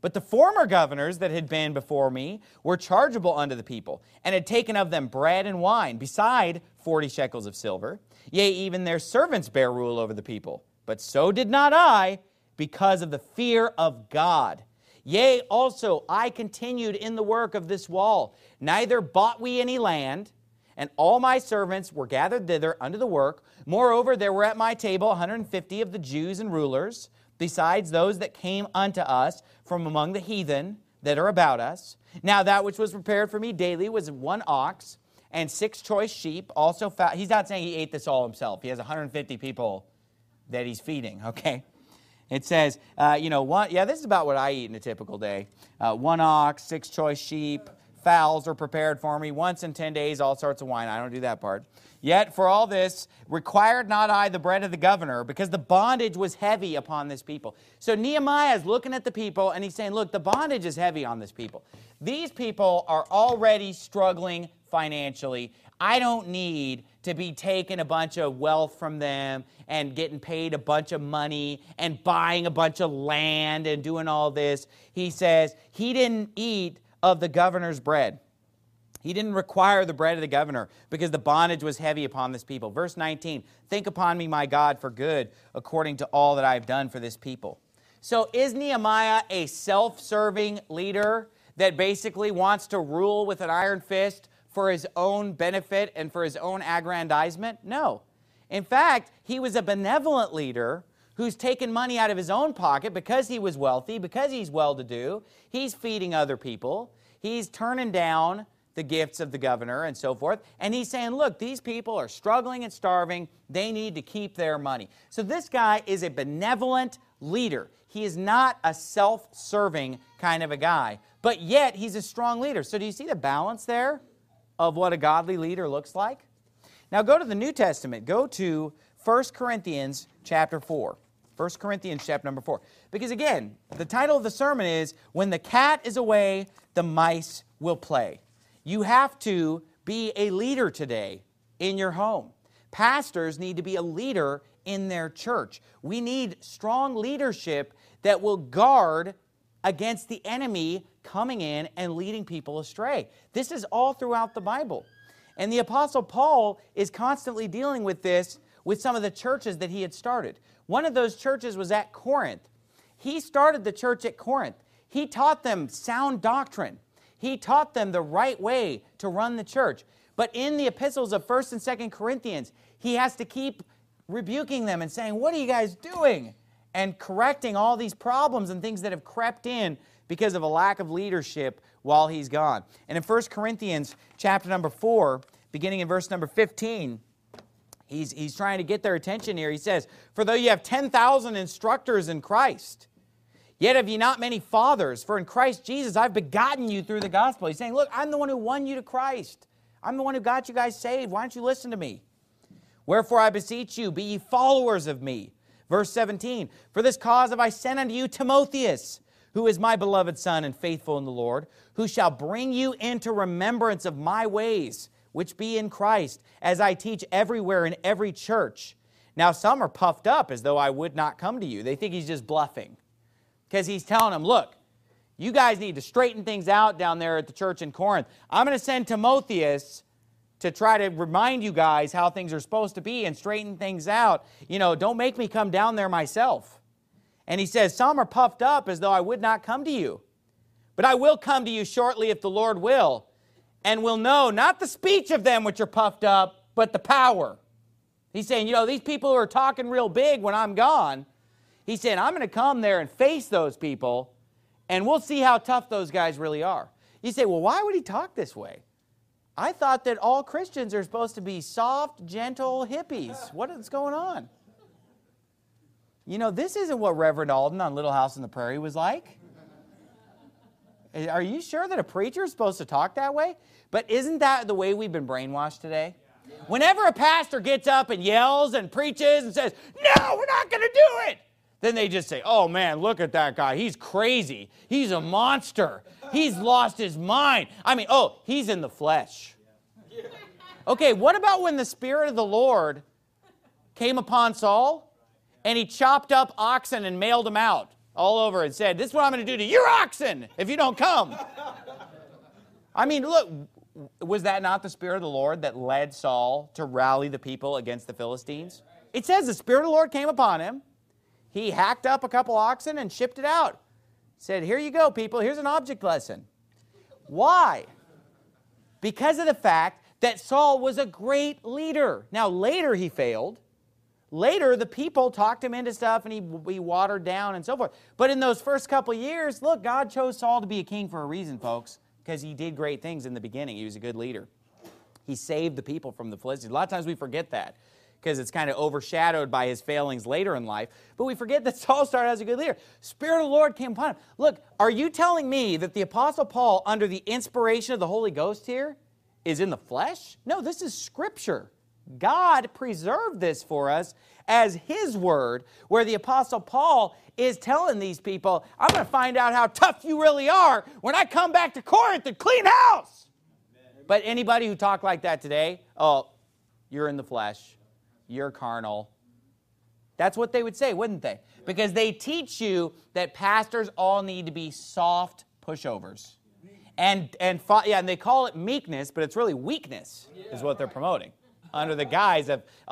But the former governors that had been before me were chargeable unto the people, and had taken of them bread and wine, beside 40 shekels of silver. Yea, even their servants bare rule over the people. But so did not I, because of the fear of God. Yea, also I continued in the work of this wall. Neither bought we any land, and all my servants were gathered thither unto the work. Moreover, there were at my table 150 of the Jews and rulers, besides those that came unto us from among the heathen that are about us. Now that which was prepared for me daily was 1 ox and 6 choice sheep, also fat. He's not saying he ate this all himself. He has 150 people that he's feeding, okay? It says, this is about what I eat in a typical day. 1 ox, 6 choice sheep, fowls are prepared for me, once in 10 days, all sorts of wine. I don't do that part. Yet for all this, required not I the bread of the governor, because the bondage was heavy upon this people. So Nehemiah is looking at the people, and he's saying, look, the bondage is heavy on this people. These people are already struggling financially. I don't need to be taking a bunch of wealth from them and getting paid a bunch of money and buying a bunch of land and doing all this. He says he didn't eat of the governor's bread. He didn't require the bread of the governor because the bondage was heavy upon this people. Verse 19, think upon me, my God, for good, according to all that I have done for this people. So is Nehemiah a self-serving leader that basically wants to rule with an iron fist for his own benefit and for his own aggrandizement? No. In fact, he was a benevolent leader who's taken money out of his own pocket because he was wealthy, because he's well-to-do. He's feeding other people. He's turning down the gifts of the governor and so forth. And he's saying, look, these people are struggling and starving. They need to keep their money. So this guy is a benevolent leader. He is not a self-serving kind of a guy. But yet, he's a strong leader. So do you see the balance there of what a godly leader looks like? Now go to the New Testament. Go to 1 Corinthians chapter 4. 1 Corinthians chapter number 4. Because again, the title of the sermon is, When the Cat is Away, the Mice Will Play. You have to be a leader today in your home. Pastors need to be a leader in their church. We need strong leadership that will guard against the enemy coming in and leading people astray. This is all throughout the Bible. And the Apostle Paul is constantly dealing with this with some of the churches that he had started. One of those churches was at Corinth. He started the church at Corinth. He taught them sound doctrine. He taught them the right way to run the church. But in the epistles of 1 and 2 Corinthians, he has to keep rebuking them and saying, what are you guys doing? And correcting all these problems and things that have crept in because of a lack of leadership while he's gone. And in 1 Corinthians chapter number 4, beginning in verse number 15, he's trying to get their attention here. He says, for though you have 10,000 instructors in Christ, yet have ye not many fathers, for in Christ Jesus I've begotten you through the gospel. He's saying, look, I'm the one who won you to Christ. I'm the one who got you guys saved. Why don't you listen to me? Wherefore I beseech you, be ye followers of me. Verse 17, for this cause have I sent unto you Timotheus, who is my beloved son and faithful in the Lord, who shall bring you into remembrance of my ways, which be in Christ, as I teach everywhere in every church. Now some are puffed up as though I would not come to you. They think he's just bluffing. Because he's telling them, look, you guys need to straighten things out down there at the church in Corinth. I'm going to send Timotheus to try to remind you guys how things are supposed to be and straighten things out. You know, don't make me come down there myself. And he says, some are puffed up as though I would not come to you. But I will come to you shortly if the Lord will, and will know not the speech of them which are puffed up, but the power. He's saying, you know, these people who are talking real big when I'm gone, he's saying, I'm going to come there and face those people, and we'll see how tough those guys really are. You say, well, why would he talk this way? I thought that all Christians are supposed to be soft, gentle hippies. What is going on? You know, this isn't what Reverend Alden on Little House on the Prairie was like. Are you sure that a preacher is supposed to talk that way? But isn't that the way we've been brainwashed today? Whenever a pastor gets up and yells and preaches and says, no, we're not going to do it, then they just say, oh man, look at that guy. He's crazy. He's a monster. He's lost his mind. I mean, oh, he's in the flesh. Okay, what about when the Spirit of the Lord came upon Saul and he chopped up oxen and mailed them out? all over and said, this is what I'm going to do to your oxen if you don't come. I mean, look, was that not the Spirit of the Lord that led Saul to rally the people against the Philistines? It says the Spirit of the Lord came upon him. He hacked up a couple oxen and shipped it out. Said, here you go, people. Here's an object lesson. Why? Because of the fact that Saul was a great leader. Now, later he failed. Later, the people talked him into stuff and he watered down and so forth. But in those first couple of years, look, God chose Saul to be a king for a reason, folks, because he did great things in the beginning. He was a good leader. He saved the people from the Philistines. A lot of times we forget that because it's kind of overshadowed by his failings later in life. But we forget that Saul started as a good leader. Spirit of the Lord came upon him. Look, are you telling me that the Apostle Paul, under the inspiration of the Holy Ghost here, is in the flesh? No, this is Scripture. God preserved this for us as His Word, where the Apostle Paul is telling these people, I'm going to find out how tough you really are when I come back to Corinth and clean house. Amen. But anybody who talked like that today, oh, you're in the flesh, you're carnal. That's what they would say, wouldn't they? Because they teach you that pastors all need to be soft pushovers. And they call it meekness, but it's really weakness is what they're promoting under the guise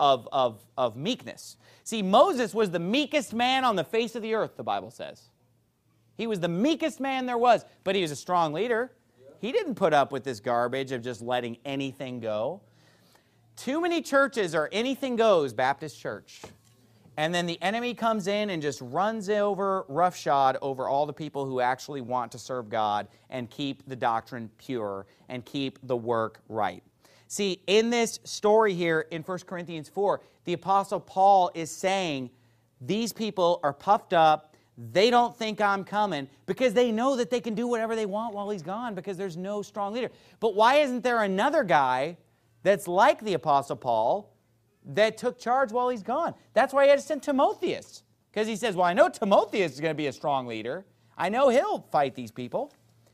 of meekness. See, Moses was the meekest man on the face of the earth, the Bible says. He was the meekest man there was, but he was a strong leader. He didn't put up with this garbage of just letting anything go. Too many churches are anything goes Baptist church. And then the enemy comes in and just runs over roughshod over all the people who actually want to serve God and keep the doctrine pure and keep the work right. See, in this story here in 1 Corinthians 4, the Apostle Paul is saying, these people are puffed up, they don't think I'm coming, because they know that they can do whatever they want while he's gone, because there's no strong leader. But why isn't there another guy that's like the Apostle Paul that took charge while he's gone? That's why he had to send Timotheus, because he says, well, I know Timotheus is going to be a strong leader. I know he'll fight these people.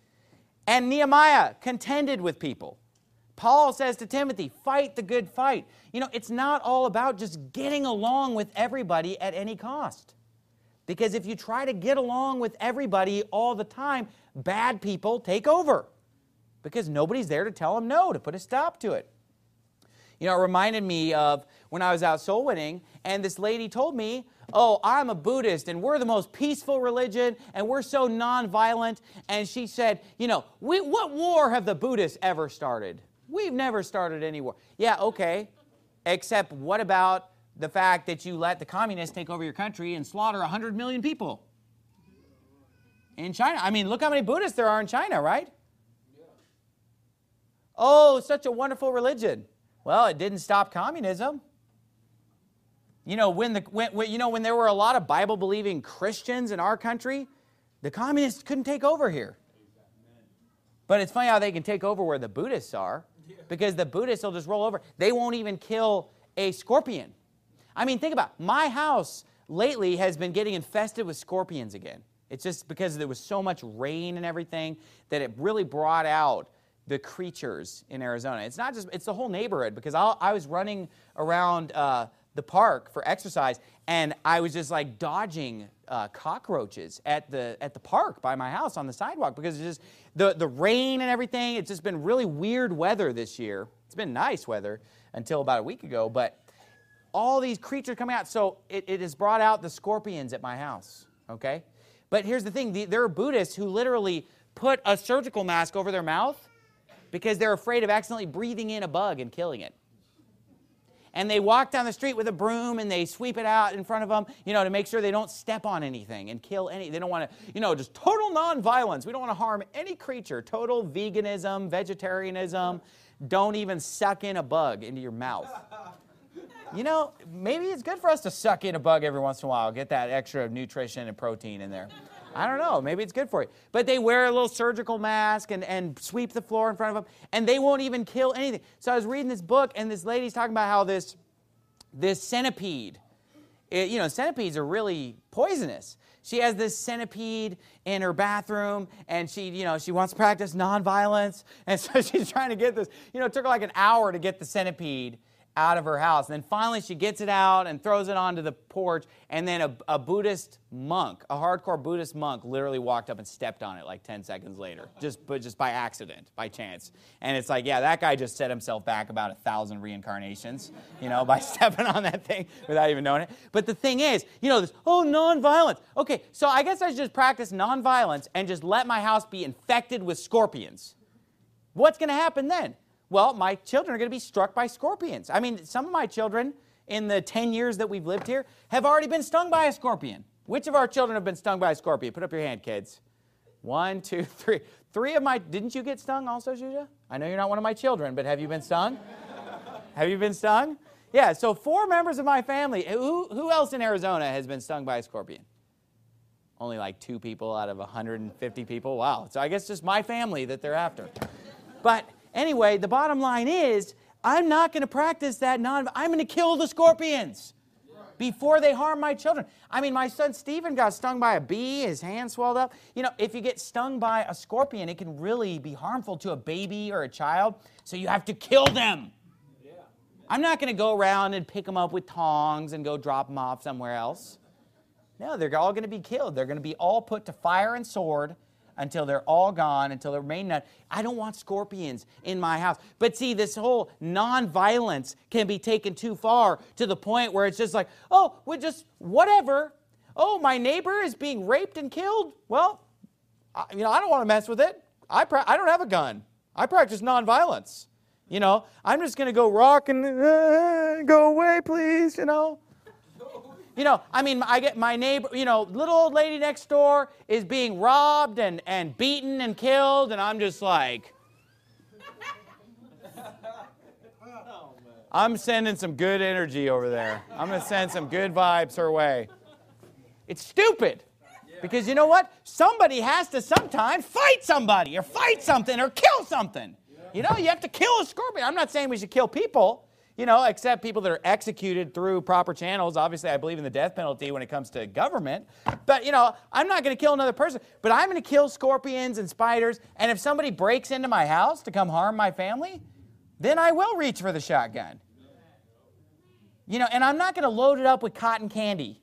And Nehemiah contended with people. Paul says to Timothy, fight the good fight. You know, it's not all about just getting along with everybody at any cost. Because if you try to get along with everybody all the time, bad people take over. Because nobody's there to tell them no, to put a stop to it. You know, it reminded me of when I was out soul winning, and this lady told me, oh, I'm a Buddhist, and we're the most peaceful religion, and we're so nonviolent. And she said, you know, what war have the Buddhists ever started? We've never started any war. Yeah, okay. Except what about the fact that you let the communists take over your country and slaughter 100 million people in China? I mean, look how many Buddhists there are in China, right? Yeah. Oh, such a wonderful religion. Well, it didn't stop communism. You know, when there were a lot of Bible-believing Christians in our country, the communists couldn't take over here. But it's funny how they can take over where the Buddhists are, because the Buddhists will just roll over. They won't even kill a scorpion. I mean, think about it. My house lately has been getting infested with scorpions again. It's just because there was so much rain and everything that it really brought out the creatures in Arizona. It's not just, it's the whole neighborhood, because I was running around the park for exercise, and I was just like dodging cockroaches at the park by my house on the sidewalk, because it's just the rain and everything. It's just been really weird weather this year. It's been nice weather until about a week ago, but all these creatures coming out. So it has brought out the scorpions at my house, okay? But here's the thing. There are Buddhists who literally put a surgical mask over their mouth because they're afraid of accidentally breathing in a bug and killing it. And they walk down the street with a broom and they sweep it out in front of them, you know, to make sure they don't step on anything and kill any. They don't want to, you know, just total nonviolence. We don't want to harm any creature. Total veganism, vegetarianism. Don't even suck in a bug into your mouth. You know, maybe it's good for us to suck in a bug every once in a while, get that extra nutrition and protein in there. I don't know. Maybe it's good for you. But they wear a little surgical mask and sweep the floor in front of them, and they won't even kill anything. So I was reading this book, and this lady's talking about how this centipede, you know, centipedes are really poisonous. She has this centipede in her bathroom, and she wants to practice nonviolence, and so she's trying to get this. You know, it took her like an hour to get the centipede out of her house. And then finally she gets it out and throws it onto the porch, and then a Buddhist monk, a hardcore Buddhist monk, literally walked up and stepped on it like 10 seconds later, just by accident, by chance. And it's like, yeah, that guy just set himself back about 1,000 reincarnations, by stepping on that thing without even knowing it. But the thing is, this, nonviolence. Okay, so I guess I should just practice nonviolence and just let my house be infected with scorpions. What's going to happen then? Well, my children are going to be struck by scorpions. I mean, some of my children in the 10 years that we've lived here have already been stung by a scorpion. Which of our children have been stung by a scorpion? Put up your hand, kids. 1, 2, 3. 3 of my... Didn't you get stung also, Shuja? I know you're not one of my children, but have you been stung? Have you been stung? Yeah, so 4 members of my family. Who else in Arizona has been stung by a scorpion? Only like 2 people out of 150 people. Wow. So I guess just my family that they're after. But... anyway, the bottom line is, I'm not going to practice that I'm going to kill the scorpions before they harm my children. I mean, my son Stephen got stung by a bee. His hand swelled up. If you get stung by a scorpion, it can really be harmful to a baby or a child. So you have to kill them. Yeah. I'm not going to go around and pick them up with tongs and go drop them off somewhere else. No, they're all going to be killed. They're going to be all put to fire and sword until they're all gone, until there remain none. I don't want scorpions in my house. But see, this whole nonviolence can be taken too far to the point where it's just like, we're just whatever. Oh, my neighbor is being raped and killed. Well, I don't want to mess with it. I don't have a gun. I practice nonviolence. I'm just going to go rock and go away, please, I get my neighbor, little old lady next door is being robbed and beaten and killed, and I'm just like, I'm sending some good energy over there. I'm going to send some good vibes her way. It's stupid. Because you know what? Somebody has to sometimes fight somebody or fight something or kill something. You have to kill a scorpion. I'm not saying we should kill people. Except people that are executed through proper channels. Obviously, I believe in the death penalty when it comes to government. But, I'm not going to kill another person. But I'm going to kill scorpions and spiders. And if somebody breaks into my house to come harm my family, then I will reach for the shotgun. And I'm not going to load it up with cotton candy.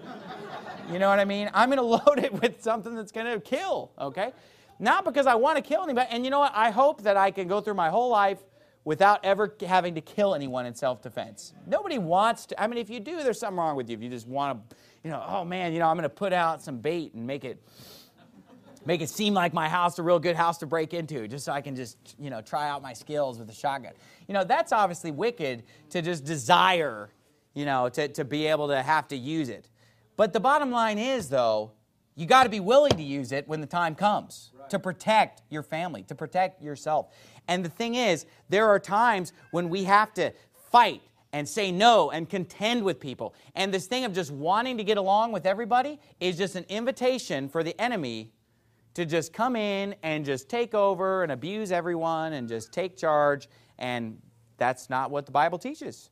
You know what I mean? I'm going to load it with something that's going to kill, okay? Not because I want to kill anybody. And you know what? I hope that I can go through my whole life without ever having to kill anyone in self-defense. Nobody wants to. I mean, if you do, there's something wrong with you. If you just want to, I'm going to put out some bait and make it seem like my house a real good house to break into, just so I can just, try out my skills with a shotgun. That's obviously wicked to just desire, to be able to have to use it. But the bottom line is, though, you got to be willing to use it when the time comes to protect your family, to protect yourself. And the thing is, there are times when we have to fight and say no and contend with people. And this thing of just wanting to get along with everybody is just an invitation for the enemy to just come in and just take over and abuse everyone and just take charge. And that's not what the Bible teaches.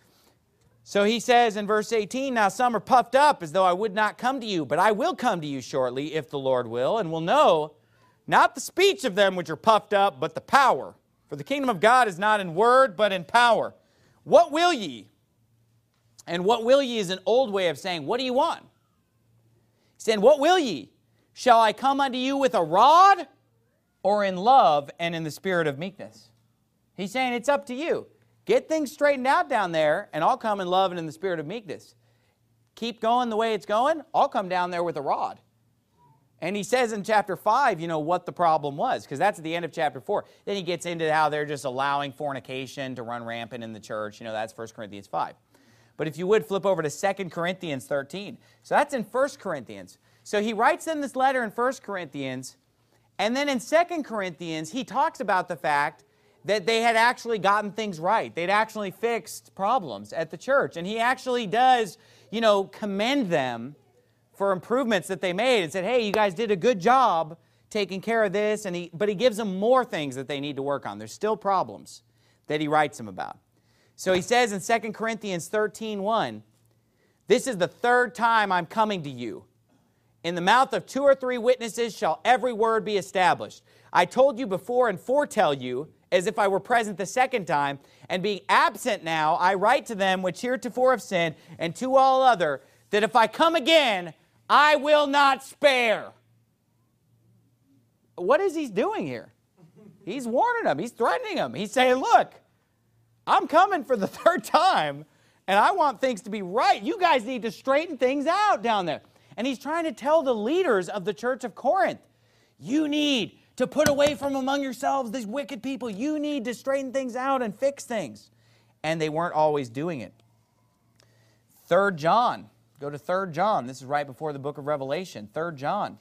So he says in verse 18, now some are puffed up as though I would not come to you, but I will come to you shortly, if the Lord will, and will know not the speech of them which are puffed up, but the power. For the kingdom of God is not in word, but in power. What will ye? And what will ye is an old way of saying, what do you want? He's saying, what will ye? Shall I come unto you with a rod, or in love and in the spirit of meekness? He's saying, it's up to you. Get things straightened out down there, and I'll come in love and in the spirit of meekness. Keep going the way it's going, I'll come down there with a rod. And he says in chapter 5, what the problem was, because that's at the end of chapter 4. Then he gets into how they're just allowing fornication to run rampant in the church. That's 1 Corinthians 5. But if you would, flip over to 2 Corinthians 13. So that's in 1 Corinthians. So he writes them this letter in 1 Corinthians, and then in 2 Corinthians, he talks about the fact that they had actually gotten things right. They'd actually fixed problems at the church. And he actually does, commend them for improvements that they made and said, hey, you guys did a good job taking care of this. But he gives them more things that they need to work on. There's still problems that he writes them about. So he says in 2 Corinthians 13:1, this is the third time I'm coming to you. In the mouth of 2 or 3 witnesses shall every word be established. I told you before and foretell you, as if I were present the second time, and being absent now, I write to them which heretofore have sinned, and to all other, that if I come again, I will not spare. What is he doing here? He's warning them. He's threatening them. He's saying, look, I'm coming for the third time, and I want things to be right. You guys need to straighten things out down there. And he's trying to tell the leaders of the church of Corinth, you need to put away from among yourselves these wicked people. You need to straighten things out and fix things. And they weren't always doing it. 3 John. Go to 3 John. This is right before the book of Revelation. 3 John.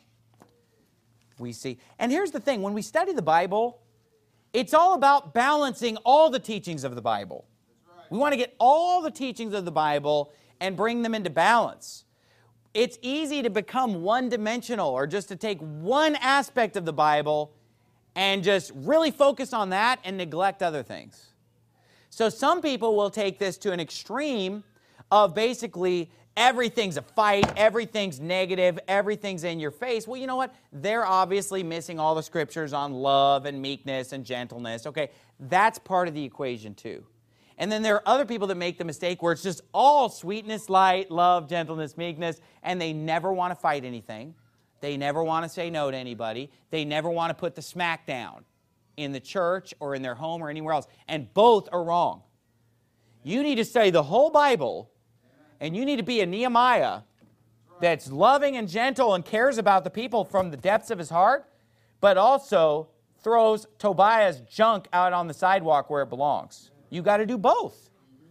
We see. And here's the thing. When we study the Bible, it's all about balancing all the teachings of the Bible. We want to get all the teachings of the Bible and bring them into balance. It's easy to become one-dimensional or just to take one aspect of the Bible and just really focus on that and neglect other things. So some people will take this to an extreme of basically everything's a fight, everything's negative, everything's in your face. Well, you know what? They're obviously missing all the scriptures on love and meekness and gentleness. Okay, that's part of the equation too. And then there are other people that make the mistake where it's just all sweetness, light, love, gentleness, meekness, and they never want to fight anything. They never want to say no to anybody. They never want to put the smack down in the church or in their home or anywhere else. And both are wrong. You need to study the whole Bible, and you need to be a Nehemiah that's loving and gentle and cares about the people from the depths of his heart, but also throws Tobiah's junk out on the sidewalk where it belongs. You got to do both.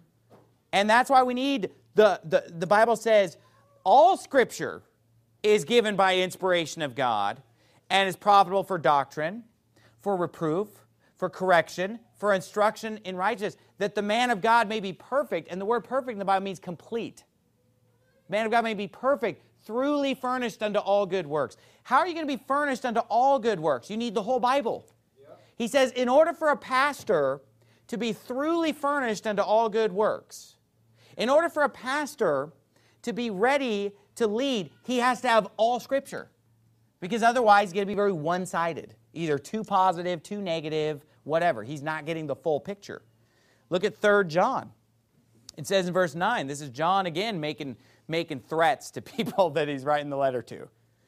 And that's why we need, the Bible says, all Scripture is given by inspiration of God and is profitable for doctrine, for reproof, for correction, for instruction in righteousness, that the man of God may be perfect. And the word perfect in the Bible means complete. The man of God may be perfect, thoroughly furnished unto all good works. How are you going to be furnished unto all good works? You need the whole Bible. Yep. He says, in order for a pastor to be thoroughly furnished unto all good works, in order for a pastor to be ready to lead, he has to have all Scripture. Because otherwise, he's going to be very one-sided. Either too positive, too negative, whatever. He's not getting the full picture. Look at 3 John. It says in verse 9, this is John again making threats to people that he's writing the letter to.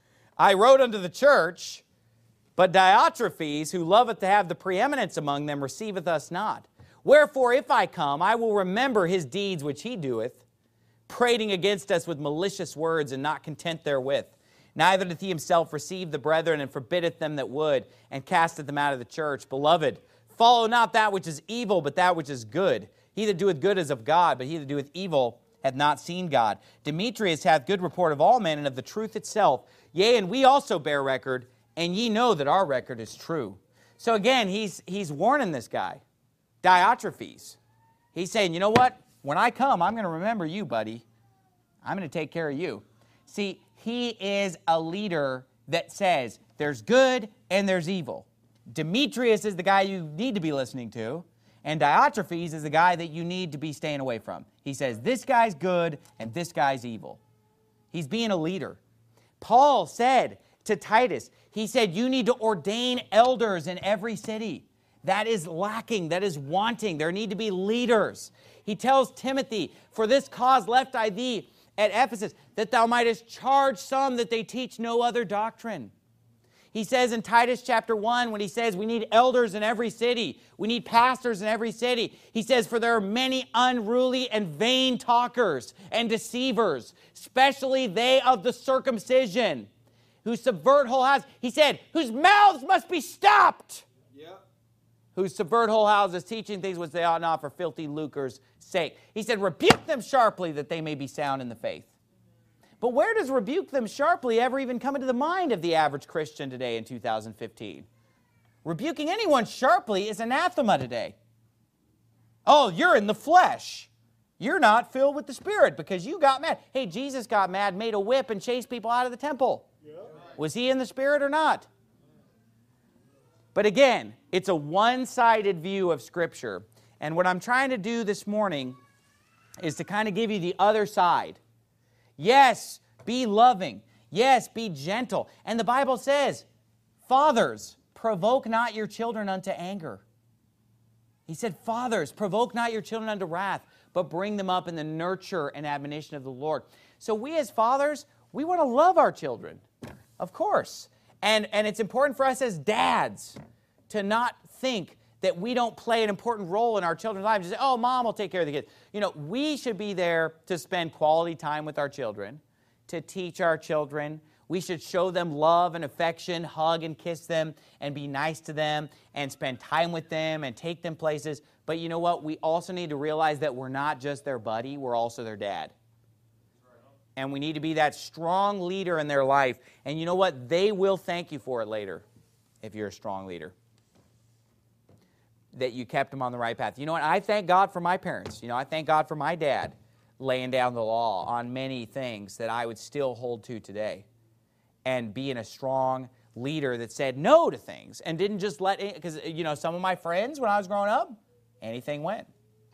I wrote unto the church, but Diotrephes, who loveth to have the preeminence among them, receiveth us not. Wherefore, if I come, I will remember his deeds which he doeth, prating against us with malicious words, and not content therewith. Neither doth he himself receive the brethren, and forbiddeth them that would, and casteth them out of the church. Beloved, follow not that which is evil, but that which is good. He that doeth good is of God, but he that doeth evil hath not seen God. Demetrius hath good report of all men, and of the truth itself. Yea, and we also bear record, and ye know that our record is true. So again, he's warning this guy, Diotrephes. He's saying, you know what? When I come, I'm going to remember you, buddy. I'm going to take care of you. See, he is a leader that says there's good and there's evil. Demetrius is the guy you need to be listening to, and Diotrephes is the guy that you need to be staying away from. He says this guy's good and this guy's evil. He's being a leader. Paul said to Titus, he said, you need to ordain elders in every city. That is lacking. That is wanting. There need to be leaders. He tells Timothy, for this cause left I thee at Ephesus, that thou mightest charge some that they teach no other doctrine. He says in Titus chapter 1, when he says we need elders in every city, we need pastors in every city, he says, for there are many unruly and vain talkers and deceivers, especially they of the circumcision, who subvert whole houses. He said, whose mouths must be stopped. Yep. Who subvert whole houses, teaching things which they ought not for filthy lucre's sake. He said, rebuke them sharply that they may be sound in the faith. But where does rebuke them sharply ever even come into the mind of the average Christian today in 2015? Rebuking anyone sharply is anathema today. Oh, you're in the flesh. You're not filled with the Spirit because you got mad. Hey, Jesus got mad, made a whip, and chased people out of the temple. Yep. Was he in the Spirit or not? But again, it's a one-sided view of Scripture. And what I'm trying to do this morning is to kind of give you the other side. Yes, be loving. Yes, be gentle. And the Bible says, fathers, provoke not your children unto anger. He said, fathers, provoke not your children unto wrath, but bring them up in the nurture and admonition of the Lord. So we as fathers, we want to love our children, of course. And it's important for us as dads to not think that we don't play an important role in our children's lives. Just say, oh, mom will take care of the kids. You know, we should be there to spend quality time with our children, to teach our children. We should show them love and affection, hug and kiss them, and be nice to them, and spend time with them, and take them places. But you know what? We also need to realize that we're not just their buddy, we're also their dad. And we need to be that strong leader in their life. And you know what? They will thank you for it later if you're a strong leader, that you kept them on the right path. You know what? I thank God for my parents. You know, I thank God for my dad laying down the law on many things that I would still hold to today, and being a strong leader that said no to things and didn't just let it, because, you know, some of my friends when I was growing up, anything went.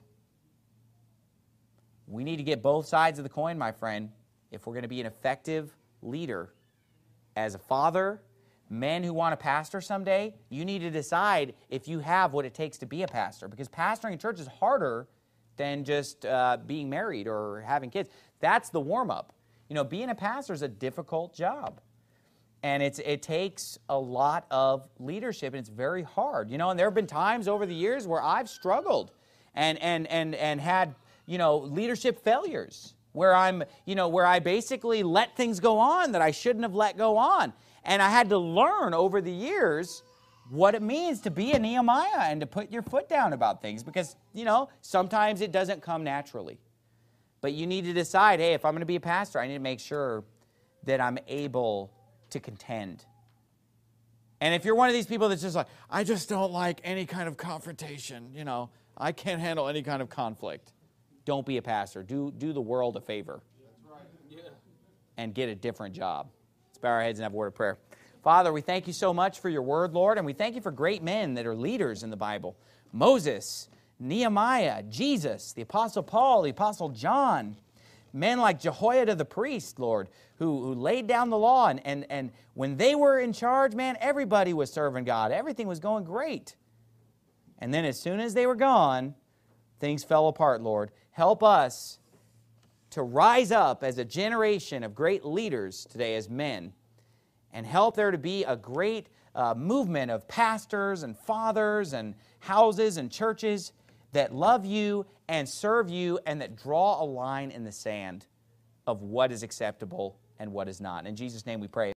We need to get both sides of the coin, my friend, if we're going to be an effective leader. As a father, men who want to pastor someday, you need to decide if you have what it takes to be a pastor, because pastoring a church is harder than just being married or having kids. That's the warm-up. You know, being a pastor is a difficult job. And it takes a lot of leadership, and it's very hard. You know, and there have been times over the years where I've struggled and had, you know, leadership failures, where where I basically let things go on that I shouldn't have let go on. And I had to learn over the years what it means to be a Nehemiah and to put your foot down about things, because, you know, sometimes it doesn't come naturally. But you need to decide, hey, if I'm going to be a pastor, I need to make sure that I'm able to contend. And if you're one of these people that's just like, I just don't like any kind of confrontation, you know, I can't handle any kind of conflict, don't be a pastor. Do the world a favor. That's right. Yeah. And get a different job. Let's bow our heads and have a word of prayer. Father, we thank you so much for your word, Lord, and we thank you for great men that are leaders in the Bible. Moses, Nehemiah, Jesus, the Apostle Paul, the Apostle John, men like Jehoiada the priest, Lord, who laid down the law, and when they were in charge, man, everybody was serving God. Everything was going great. And then as soon as they were gone, things fell apart, Lord. Help us to rise up as a generation of great leaders today as men, and help there to be a great movement of pastors and fathers and houses and churches that love you and serve you, and that draw a line in the sand of what is acceptable and what is not. In Jesus' name we pray.